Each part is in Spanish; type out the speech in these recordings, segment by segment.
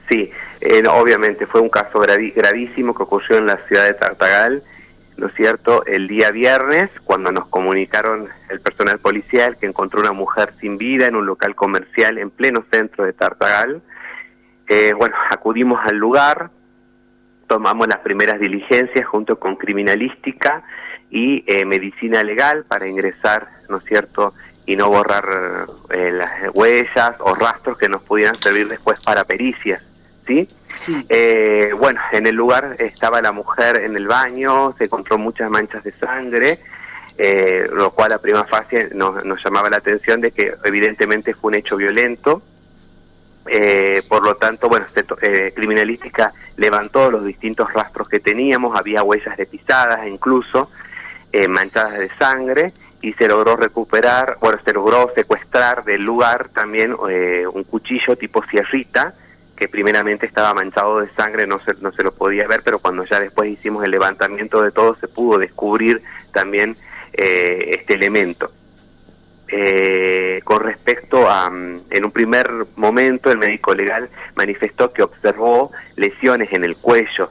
Sí, no, obviamente fue un caso gravísimo que ocurrió en la ciudad de Tartagal, ¿no es cierto?, el día viernes, cuando nos comunicaron el personal policial que encontró una mujer sin vida en un local comercial en pleno centro de Tartagal. Bueno, acudimos al lugar, tomamos las primeras diligencias junto con criminalística y medicina legal para ingresar, ¿no es cierto?, y no borrar las huellas o rastros que nos pudieran servir después para pericias, ¿sí? Sí. Bueno, en el lugar estaba la mujer en el baño, se encontró muchas manchas de sangre, lo cual a prima facie nos llamaba la atención de que evidentemente fue un hecho violento. Por lo tanto, bueno, criminalística levantó los distintos rastros que teníamos, había huellas de pisadas incluso, manchadas de sangre, y se logró recuperar, bueno, se logró secuestrar del lugar también un cuchillo tipo sierrita, que primeramente estaba manchado de sangre, no se lo podía ver, pero cuando ya después hicimos el levantamiento de todo, se pudo descubrir también este elemento. Con respecto a, en un primer momento, el médico legal manifestó que observó lesiones en el cuello,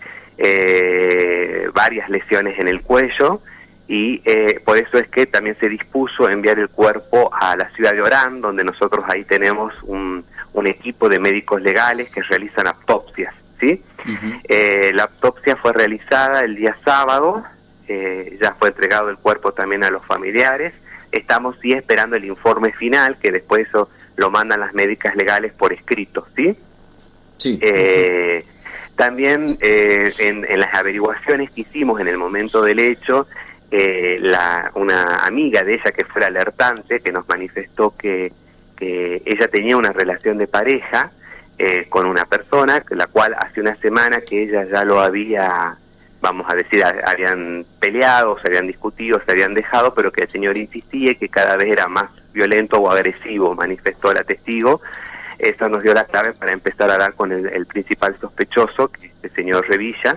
varias lesiones en el cuello, y por eso es que también se dispuso enviar el cuerpo a la ciudad de Orán, donde nosotros ahí tenemos un equipo de médicos legales que realizan autopsias, ¿sí? La autopsia fue realizada el día sábado, ya fue entregado el cuerpo también a los familiares. Estamos sí esperando el informe final, que después eso lo mandan las médicas legales por escrito, ¿sí? Sí. También en las averiguaciones que hicimos en el momento del hecho, una amiga de ella que fue la alertante, que nos manifestó que ella tenía una relación de pareja con una persona, la cual hace una semana que ella ya lo había, vamos a decir, habían peleado, se habían discutido, se habían dejado, pero que el señor insistía y que cada vez era más violento o agresivo, manifestó la testigo. Eso nos dio la clave para empezar a hablar con el principal sospechoso, que es el señor Revilla,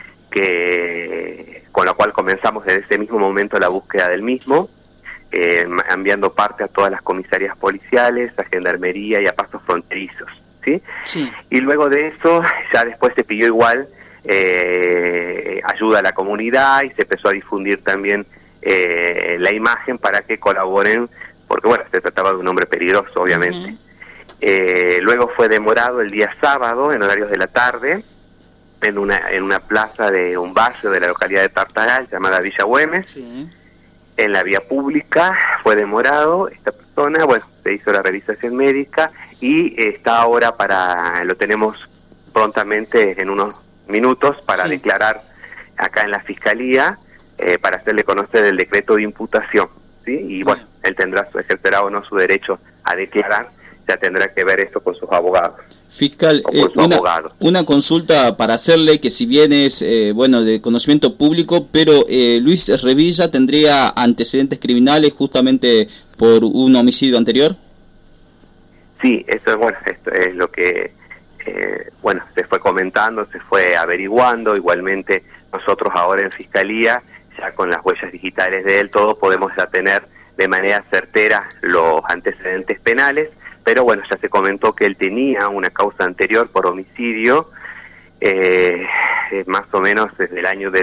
con lo cual comenzamos desde ese mismo momento la búsqueda del mismo, enviando parte a todas las comisarías policiales, a Gendarmería y a pasos fronterizos, ¿sí? Sí. Y luego de eso, ya después se pidió igual ayuda a la comunidad y se empezó a difundir también la imagen para que colaboren, porque bueno, se trataba de un hombre peligroso, obviamente. Luego fue demorado el día sábado, en horarios de la tarde, en una plaza de un barrio de la localidad de Tartagal, llamada Villa Güemes. Sí. En la vía pública fue demorado esta persona, bueno, se hizo la revisación médica y está ahora lo tenemos prontamente en unos minutos para declarar acá en la Fiscalía, para hacerle conocer el decreto de imputación, ¿sí? Y bueno, él ejercerá o no su derecho a declarar, ya tendrá que ver esto con sus abogados. Fiscal, una consulta para hacerle, que si bien es bueno, de conocimiento público, pero Luis Revilla tendría antecedentes criminales justamente por un homicidio anterior. Sí, eso es bueno, esto es lo que bueno, se fue comentando, se fue averiguando. Igualmente nosotros ahora en Fiscalía, ya con las huellas digitales de él, todo podemos ya tener de manera certera los antecedentes penales. Pero bueno, ya se comentó que él tenía una causa anterior por homicidio, más o menos desde el año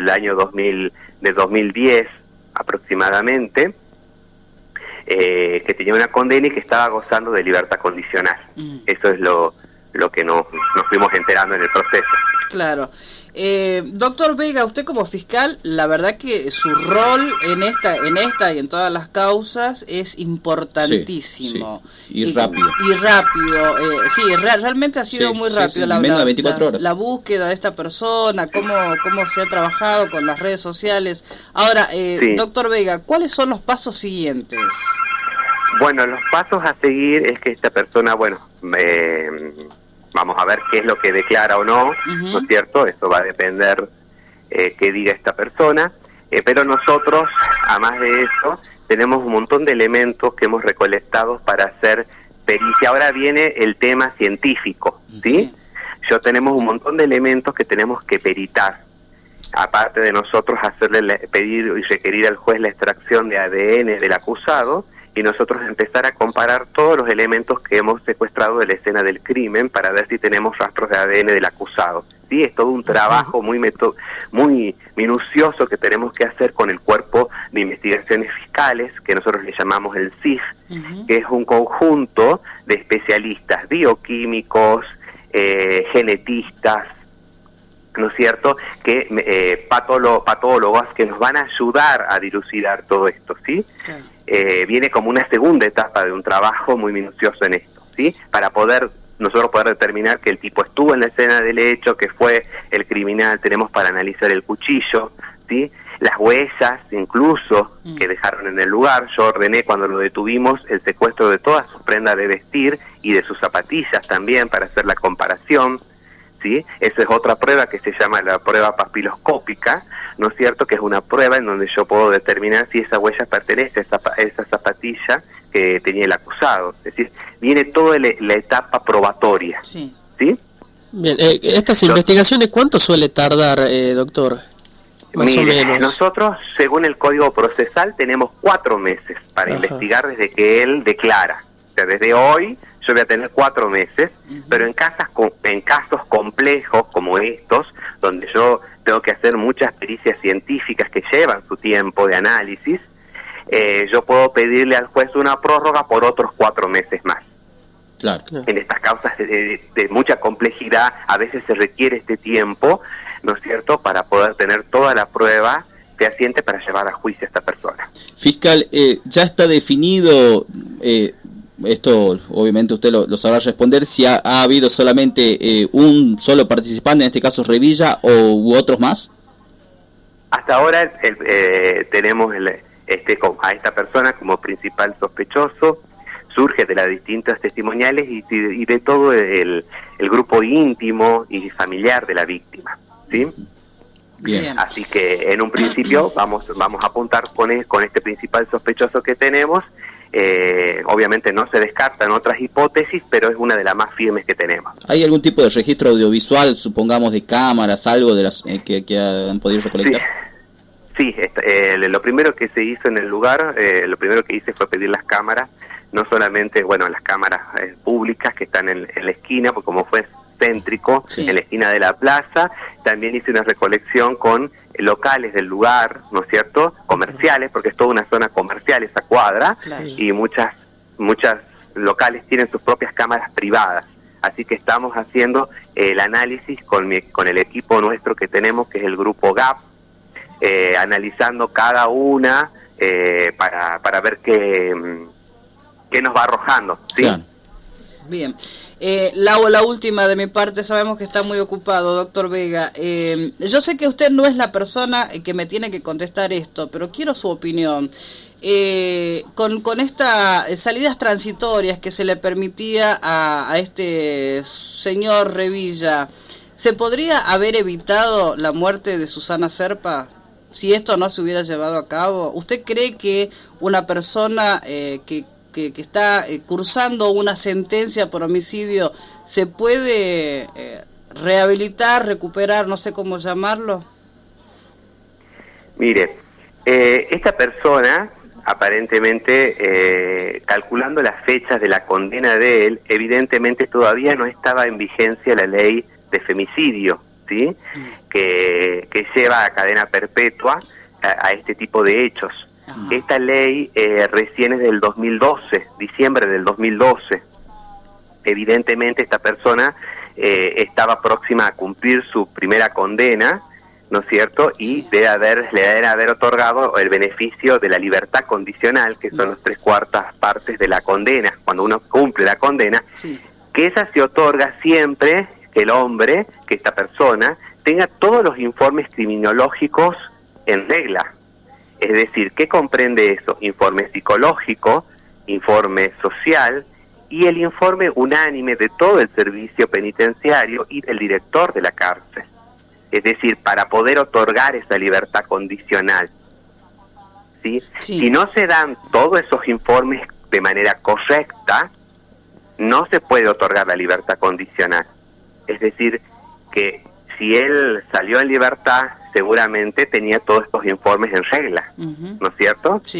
2010 aproximadamente, que tenía una condena y que estaba gozando de libertad condicional. Eso es lo que nos fuimos enterando en el proceso. Claro. Doctor Vega, usted como fiscal, la verdad que su rol en esta y en todas las causas es importantísimo. Sí. Y rápido. Sí, realmente ha sido muy rápido menos de 24 horas. La búsqueda de esta persona, cómo se ha trabajado con las redes sociales. Ahora, doctor Vega, ¿cuáles son los pasos siguientes? Bueno, los pasos a seguir es que esta persona, bueno, vamos a ver qué es lo que declara o no, ¿no es cierto? Eso va a depender qué diga esta persona, pero nosotros, además de eso, tenemos un montón de elementos que hemos recolectado para hacer pericia. Ahora viene el tema científico, ¿sí? Yo tenemos un montón de elementos que tenemos que peritar, aparte de nosotros pedir y requerir al juez la extracción de ADN del acusado, y nosotros empezar a comparar todos los elementos que hemos secuestrado de la escena del crimen para ver si tenemos rastros de ADN del acusado. Sí, es todo un trabajo muy minucioso que tenemos que hacer con el Cuerpo de Investigaciones Fiscales, que nosotros le llamamos el CIF, que es un conjunto de especialistas bioquímicos, genetistas, ¿no es cierto?, que patólogos que nos van a ayudar a dilucidar todo esto, ¿sí? Claro. Viene como una segunda etapa de un trabajo muy minucioso en esto, ¿sí? Para nosotros poder determinar que el tipo estuvo en la escena del hecho, que fue el criminal, tenemos para analizar el cuchillo, ¿sí? Las huellas, incluso, que dejaron en el lugar. Yo ordené, cuando lo detuvimos, el secuestro de todas sus prendas de vestir y de sus zapatillas también, para hacer la comparación, ¿sí? Esa es otra prueba que se llama la prueba papiloscópica, ¿no es cierto?, que es una prueba en donde yo puedo determinar si esa huella pertenece a esa zapatilla que tenía el acusado. Es decir, viene toda la etapa probatoria. Sí. ¿Sí? Bien, estas investigaciones, ¿cuánto suele tardar, doctor? Más o menos. Nosotros, según el Código Procesal, tenemos 4 meses para investigar desde que él declara. O sea, desde hoy yo voy a tener 4 meses, pero en casos complejos como estos, donde yo tengo que hacer muchas pericias científicas que llevan su tiempo de análisis, yo puedo pedirle al juez una prórroga por otros 4 meses más. Claro. En estas causas de mucha complejidad, a veces se requiere este tiempo, ¿no es cierto?, para poder tener toda la prueba fehaciente para llevar a juicio a esta persona. Fiscal, ya está definido, esto obviamente usted lo sabrá responder, si ha habido solamente un solo participante, en este caso Revilla, u otros más. Hasta ahora tenemos a esta persona como principal sospechoso. Surge de las distintas testimoniales y de todo el grupo íntimo y familiar de la víctima, ¿sí? Bien. Así que en un principio vamos a apuntar con este principal sospechoso que tenemos. Obviamente no se descartan otras hipótesis, pero es una de las más firmes que tenemos. ¿Hay algún tipo de registro audiovisual, supongamos de cámaras, algo de las que han podido recolectar? Sí, lo primero que se hizo en el lugar, lo primero que hice fue pedir las cámaras, no solamente, las cámaras públicas que están en la esquina, porque como fue céntrico, en la esquina de la plaza, también hice una recolección con locales del lugar, ¿no es cierto?, comerciales, porque es toda una zona comercial esa cuadra, y muchas locales tienen sus propias cámaras privadas, así que estamos haciendo el análisis con el equipo nuestro que tenemos, que es el grupo GAP, analizando cada una para ver qué nos va arrojando, ¿sí? Claro. Bien. La última de mi parte, sabemos que está muy ocupado, doctor Vega. Yo sé que usted no es la persona que me tiene que contestar esto, pero quiero su opinión. Con estas salidas transitorias que se le permitía a este señor Revilla, ¿se podría haber evitado la muerte de Susana Zerpa si esto no se hubiera llevado a cabo? ¿Usted cree que una persona que está cursando una sentencia por homicidio se puede rehabilitar, recuperar, no sé cómo llamarlo? Mire, esta persona, aparentemente, calculando las fechas de la condena de él, evidentemente todavía no estaba en vigencia la ley de femicidio, ¿sí? Que lleva a cadena perpetua a este tipo de hechos. Esta ley recién es del 2012, diciembre del 2012. Evidentemente esta persona estaba próxima a cumplir su primera condena, ¿no es cierto? Y le debe haber otorgado el beneficio de la libertad condicional, que son las 3/4 partes de la condena, cuando uno cumple la condena, que esa se otorga siempre que el hombre, que esta persona, tenga todos los informes criminológicos en regla. Es decir, ¿qué comprende eso? Informe psicológico, informe social y el informe unánime de todo el servicio penitenciario y del director de la cárcel. Es decir, para poder otorgar esa libertad condicional. ¿Sí? Si no se dan todos esos informes de manera correcta, no se puede otorgar la libertad condicional. Es decir, que si él salió en libertad, seguramente tenía todos estos informes en regla, ¿no es cierto? Sí.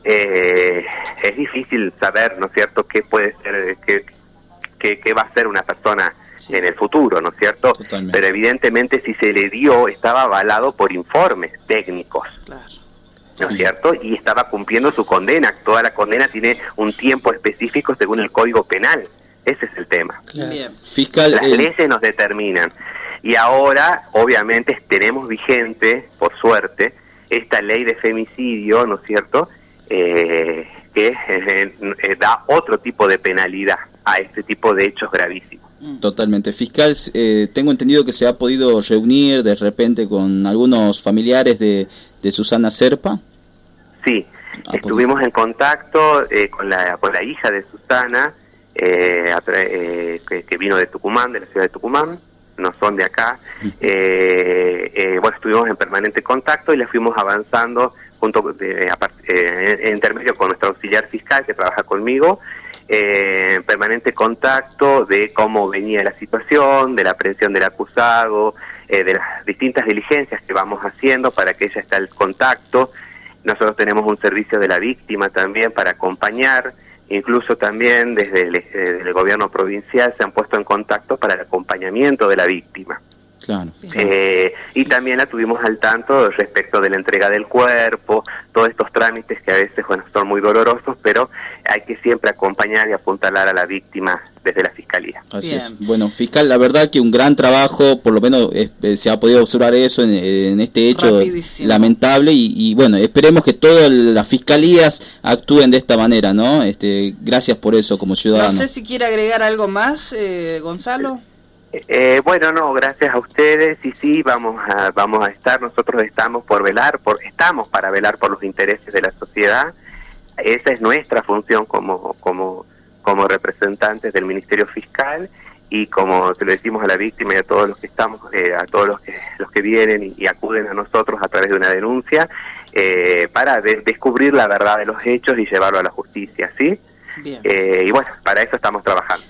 es difícil saber, ¿no es cierto?, qué puede ser, qué va a ser una persona en el futuro, ¿no es cierto? Totalmente. Pero evidentemente si se le dio, estaba avalado por informes técnicos, Claro. ¿no es cierto? Y estaba cumpliendo su condena. Toda la condena tiene un tiempo específico según el Código Penal. Ese es el tema. Claro. Bien. Fiscal, Las leyes nos determinan. Y ahora, obviamente, tenemos vigente, por suerte, esta ley de femicidio, ¿no es cierto?, que da otro tipo de penalidad a este tipo de hechos gravísimos. totalmente. Fiscal, tengo entendido que se ha podido reunir de repente con algunos familiares de Susana Serpa. Sí, estuvimos en contacto con la hija de Susana, que vino de Tucumán, de la ciudad de Tucumán, no son de acá. Bueno, estuvimos en permanente contacto y le fuimos avanzando junto en intermedio con nuestro auxiliar fiscal que trabaja conmigo, en permanente contacto de cómo venía la situación, de la aprehensión del acusado, de las distintas diligencias que vamos haciendo para que ella esté al contacto. Nosotros tenemos un servicio de la víctima también para acompañar, incluso también desde el gobierno provincial se han puesto en contacto para el acompañamiento de la víctima. Claro. Y también la tuvimos al tanto respecto de la entrega del cuerpo, todos estos trámites que a veces, bueno, son muy dolorosos, pero hay que siempre acompañar y apuntalar a la víctima desde la Fiscalía. Así Bien. es. Bueno, fiscal, la verdad que un gran trabajo, por lo menos se ha podido observar eso en este hecho Rapidísimo. lamentable y bueno, esperemos que todas las fiscalías actúen de esta manera, ¿no? Gracias por eso como ciudadano. No sé si quiere agregar algo más, Gonzalo. Bueno, no, gracias a ustedes y sí, vamos a estar, nosotros estamos para velar por los intereses de la sociedad. Esa es nuestra función como representantes del Ministerio Fiscal y como se lo decimos a la víctima y a todos los que estamos, a todos los que vienen y acuden a nosotros a través de una denuncia, para descubrir la verdad de los hechos y llevarlo a la justicia, ¿sí? Bien. Y bueno, para eso estamos trabajando.